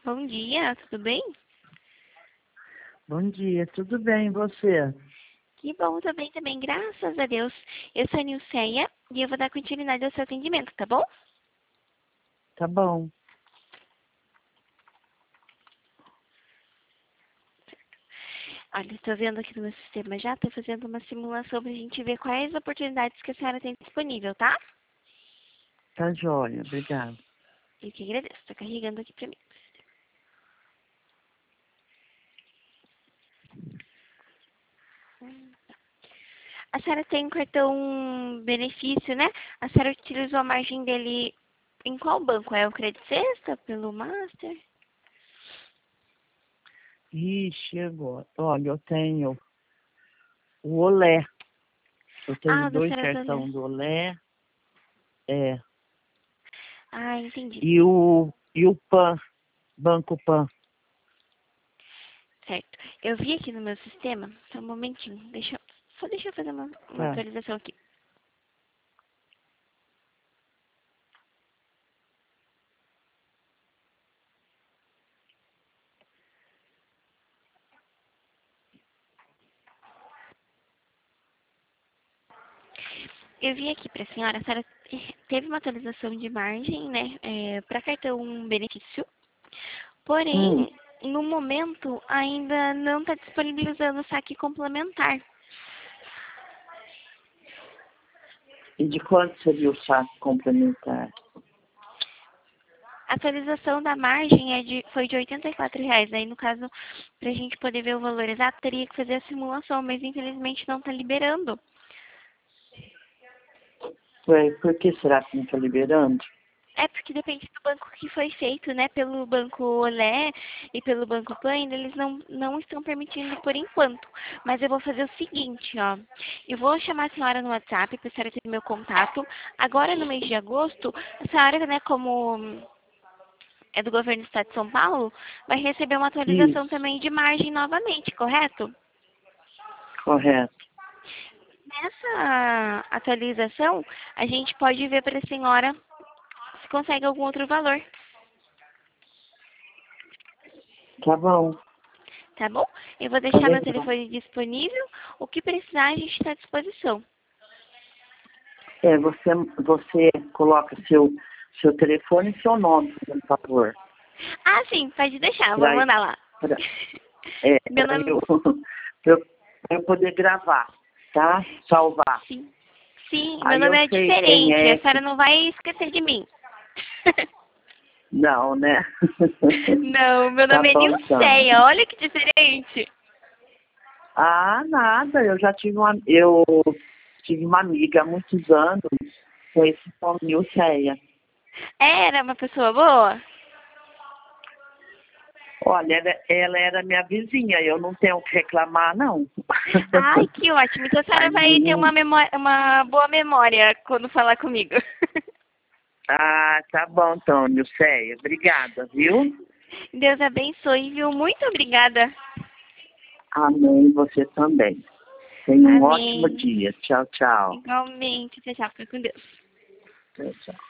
Bom dia, tudo bem? Bom dia, tudo bem, e você? Que bom, tô bem também, graças a Deus. Eu sou a Nilceia e eu vou dar continuidade ao seu atendimento, tá bom? Tá bom. Olha, estou vendo aqui no meu sistema já, estou fazendo uma simulação pra gente ver quais oportunidades que a senhora tem disponível, tá? Tá joia, obrigado. Eu que agradeço, tá carregando aqui pra mim. A senhora tem um cartão benefício, né? A senhora utilizou a margem dele em qual banco? É o Credit Sexta, pelo Master? Ih, chegou. Olha, eu tenho o Olé. Eu tenho Ah, da dois senhora Zolé. cartões do Olé. É. Ah, entendi. E o PAN, Banco PAN. Certo. Eu vi aqui no meu sistema, só um momentinho, deixa eu fazer uma Tá. atualização aqui. Eu vi aqui para a senhora teve uma atualização de margem, né, para cartão benefício, Hum. porém, no momento, ainda não está disponibilizando o saque complementar. E de quanto seria o saque complementar? A atualização da margem foi de R$ 84. Aí, no caso, para a gente poder ver o valor exato, teria que fazer a simulação, mas infelizmente não está liberando. Ué, por que será que não está liberando? É porque depende do banco que foi feito, né? Pelo Banco Olé e pelo Banco Pan, ainda eles não estão permitindo por enquanto. Mas eu vou fazer o seguinte, ó. Eu vou chamar a senhora no WhatsApp para a senhora ter meu contato. Agora, no mês de agosto, a senhora, né, como é do governo do estado de São Paulo, vai receber uma atualização Isso, também de margem novamente, correto? correto. Nessa atualização, a gente pode ver para a senhora se consegue algum outro valor. Tá bom. Tá bom? Eu vou Tá deixar meu legal. telefone disponível. O que precisar, a gente está à disposição. É, você coloca seu telefone e seu nome, por favor. Ah, sim, pode deixar. Vou Pra, mandar lá. pra, Meu pra nome... pra eu poder gravar, tá? Salvar. Sim. Sim, meu Aí nome eu é sei quem diferente. A é senhora que... não vai esquecer de mim. Não, né? Não, meu Tá nome é bom, então. Nilceia. Olha que diferente. Ah, nada. Eu tive uma amiga há muitos anos com esse nome, Nilceia. Era uma pessoa boa? Olha, ela era minha vizinha. Eu não tenho o que reclamar, não. Ai, que ótimo. Então a senhora vai ter Aí, uma boa memória quando falar comigo. ah, tá bom, então, Nilceia. Obrigada, viu? Deus abençoe, viu? Muito obrigada. Amém, você também. Tenha um ótimo Amém. dia. Tchau, tchau. Igualmente. Tchau, tchau. Fica com Deus. Tchau, tchau.